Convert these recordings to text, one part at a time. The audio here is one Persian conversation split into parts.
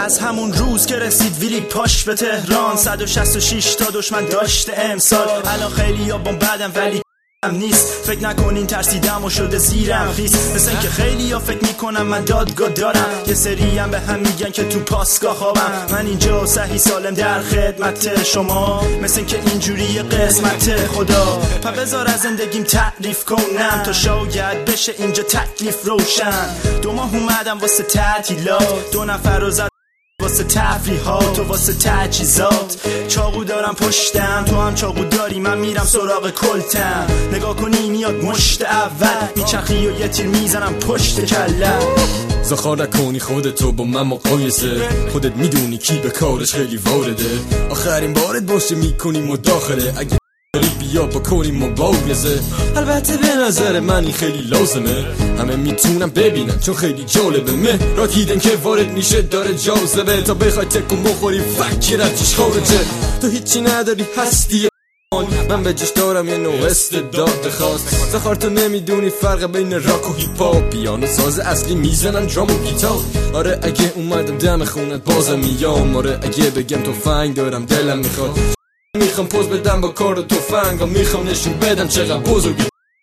از همون روز که رسید ویلی پاش به تهران 166 تا دشمن داشته امسال. الان خیلی ها بعدم ولی نیست، فکر نکنین ترسیدم و شده زیرم خیس. مثل این که خیلی ها فکر میکنم من دادگاه دارم، یه سری هم به هم میگن که تو پاسگاه خوابم. من اینجا صحیح سالم در خدمت شما، مثل این که اینجوری قسمت خدا. پا بذار از زندگیم تعریف کنم تا شاید بشه اینجا تکلیف روشن. 2 ماه اومدم واسه تعطیلات، 2 نفر رو زد واسه تفریحات و واسه تجهیزات. چاقو دارم پشتم، تو هم چاقو داری، من میرم سراغ کلتم. نگاه کنی میاد مشت اول، میچرخی و یه تیر میزنم پشت کلم. زخار نکنی خودتو با من مقایسه، خودت میدونی کی به کارش خیلی وارده. آخرین بارت باشه میکنی مداخله، اگه بیا بکنیم مبارزه. البته به نظر من این خیلی لازمه، همه میتونم ببینن چون خیلی جالبه. مهرات هیدن که وارد میشه داره جاذبه، تا بخوای تکون بخوری فکرت چیش خارجه. تو هیچی نداری هستی، من به جش دارم یه نوع استعداد خاص. زخار تو نمیدونی فرق بین راک و هیپ هاپ، پیانو ساز اصلی میزنن درام و گیتار. آره اگه اومدم دم خونت بازم میام، آره اگه بگم تو فنگ دارم دلم میخواد. میخوام پوز بدم با کار و تفنگ، میخوام نشون بدم چقدر بزرگی.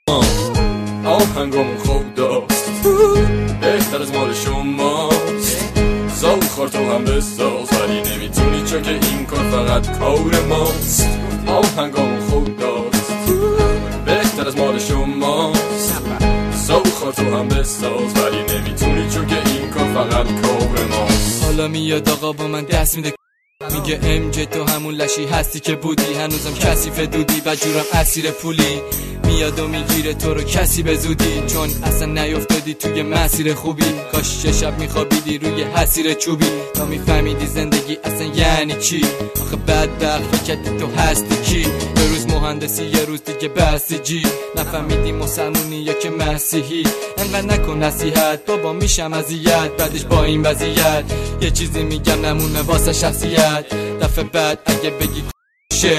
آهنگامون خوداست، بهتر از مال شماست. زخار تو هم بساز ولی نمیتونی چون که این کار فقط کار ماست. آهنگامون خوداست، بهتر از مال شماست. زخار تو هم بساز ولی نمیتونی چون که این کار فقط کار ماست. حالا میاد آقا با من دست میده، میگه امجه تو همون لشی هستی که بودی، هنوزم کثیف دودی و جورم اسیر پولی. میاد و میگیره تو رو کسی به زودی، چون اصلا نیافتادی توی مسیر خوبی. کاش چه شب میخوابیدی روی حسیر چوبی تا میفهمیدی زندگی اصلا یعنی چی. آخه بدبخت فکرتی تو هستی کی؟ یه روز مهندسی یه روز دیگه بسیجی، نفهمیدی مسلمونی یا که مسیحی. انقدر نکن نصیحت بابا میشم اذیت، بعدش با این وضعیت یه چیزی میگم نمونه واسه شخصیت. دفعه بعد اگه بگی شه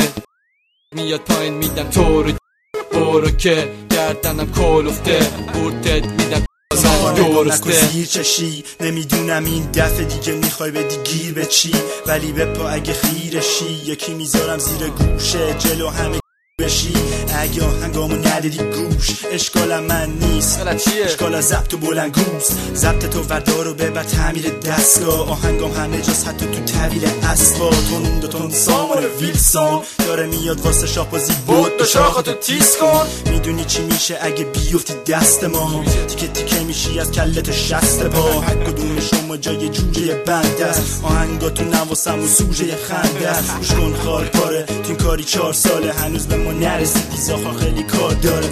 میاد پایین میدم تو رو برو که گردنم کلفته، بورتت میدم نکن زیر چشی. نمیدونم این دفعه دیگه میخوای بدی گیر به چی، ولی به پا اگه خیرشی یکی میذارم زیر گوشه جلو همه بشی. اگه آهنگامو ندیدی گوش، اشکالم من نیست، اشکال ضبط و بلندگوز. ضبط تو وردارو ببر تعمیر دستگاه، آهنگام همه جاست حتی تو طویل اسبا. تون سامان ویلسون داره میاد واسه شاپازی بود، دو شاخاتو تیز کن. میدونی چی میشه اگه بیفتی دست ما، تیکه تیکه میشی از کلت شست پا. هر کدوم شما جای جوجه بنده است، آهنگاتو نواسم و سوژه خنده است. گوش کن خال پاره تو این کاری 4 ساله، هنوز به ما نرسیدی زخار خیلی کار داره.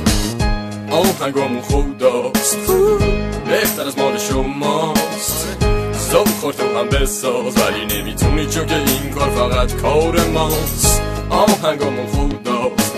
آهنگامون خوداست، بهتر از مال شماست. زخار تو هم بساز ولی نمیتونی چون که این کار فقط کار ماست. آهنگامون خوداست،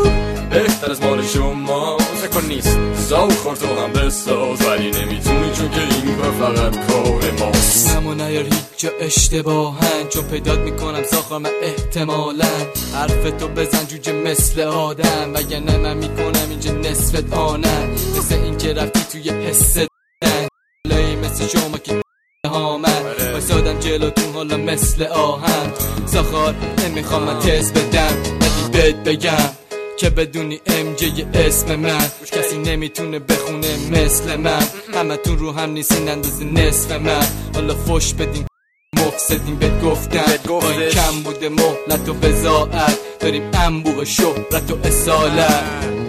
بهتر از مال شماست. نکن نیست زخار تو هم بساز ولی نمیتونی چون که این کار فقط کار ماست. نمو نیار هیچ جا اشتباهن، چون پیدات میکنم زخار من احتمالا. حرف تو بزن جوجه مثل آدم، وگرنه من میکنم اینجا نصفت آنن. مثل این که رفتی توی حس دن لایی مثل شما که هامن بایستادم جلوتون حالا مثل آهن. زخار نمیخوام من تز بدم ولی بهت بگم که بدونی امجه اسم من کسی نمیتونه بخونه مثل من. همه تون رو هم نیستین اندازه نصف من، حالا فوش بدین مفسدین بهت گفتن. با این کم بوده مهلت و بزاعت، داریم انبوه شهرت و اصالت.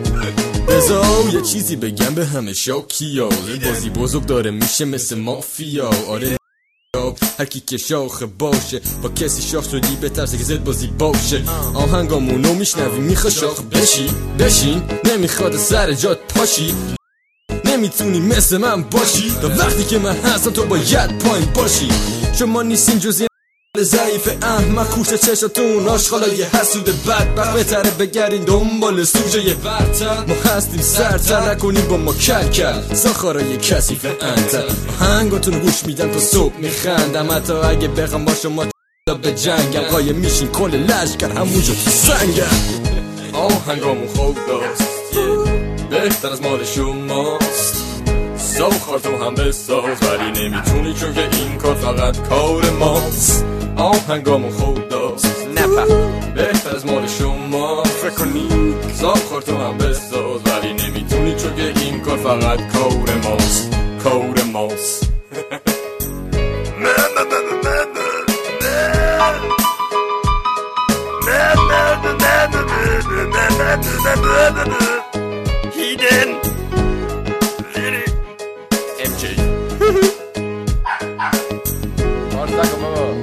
بذار یه چیزی بگم به همه شاکیا، بازی بزرگ داره میشه مثل مافیا. آره هر کی که شاخ باشه با کسی شاخ شدی بترسه که زد بازی باشه. آهنگامونو میشنوی میخوا شاخ بشین نمیخواد سر جات پاشی. نمیتونی مثل من باشی، تا وقتی که من هستم تو باید پایین باشی. شما نیستین جزی ضعیف احمق کوچه چشتون آشغالای حسود بدبخت. بهتره بگردین دنبال سوژه برتر، ما هستیم سرتر نکنیم با ما کل زخارای کثیف انتر. آهنگاتون گوش میدن تا صبح میخندم، حتی اگه بخوام با شما به جنگم. قایم میشین کل لشکر همونجا تو سنگم. آهنگامون خوداست، بهتر از مال شماست. ساخار تو هم بساز ولی نمیتونی چون که این کار فقط کار ماست آهنگامو خوداست بهتر از مال شما فکر کنی ساخار تو هم بساز ولی نمیتونی چون که این کار فقط کار ماست کار ماست Hidden MJ Marta como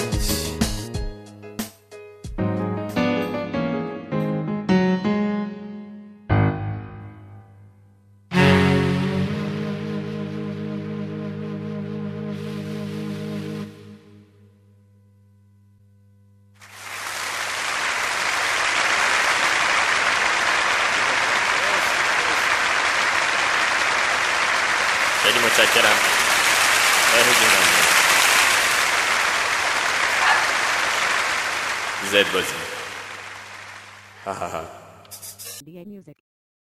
خیلی متشکرم. زد بازی.